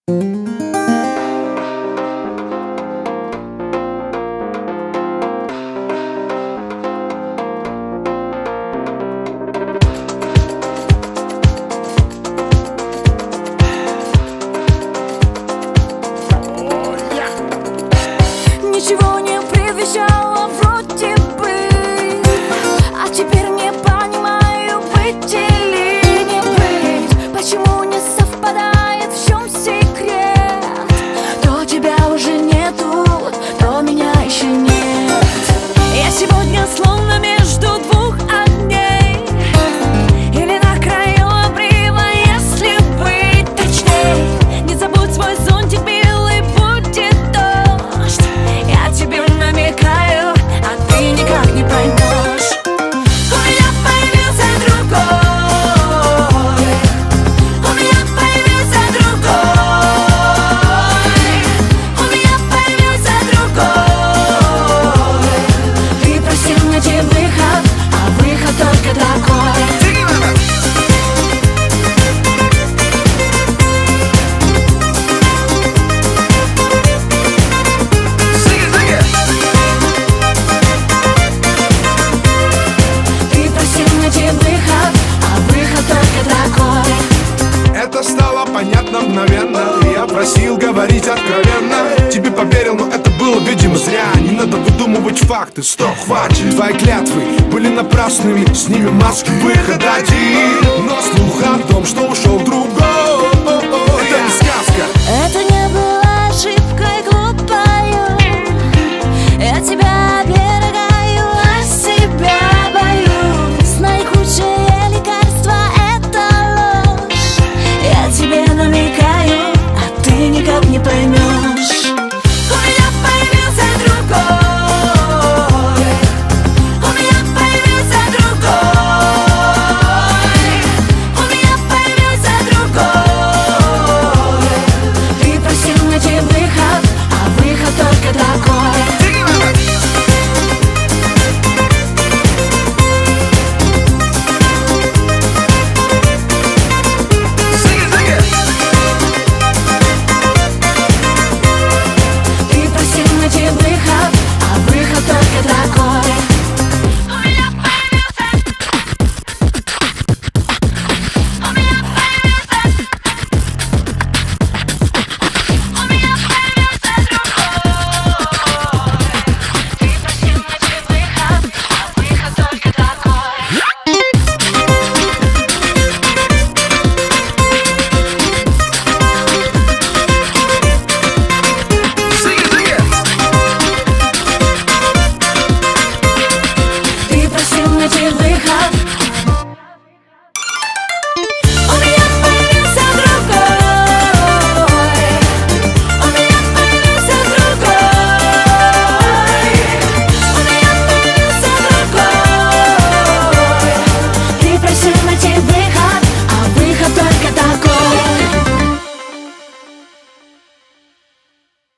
Ничего не предвещало вроде бы, а теперь не понимаю, быть или не быть. Почему не совпадает, в чем секрет? То тебя уже нету, то меня еще нет. Я сегодня словно между двух огней, или на краю обрыва, если быть точней. Не забудь свой зонтик, белый, будет дождь. Я тебе намекаю, а ты никак не поймешь. У меня появился другой, у меня появился другой, у меня появился другой. Ты просил найти выход, а выход только такой. Это стало понятно мгновенно, и я просил говорить откровенно. Тебе поверил, но это было, видимо, зря. Не надо выдумывать факты, стоп, хватит. Твои клятвы были напрасными, с ними маски, выход один. Но слух о том, что ушел другой,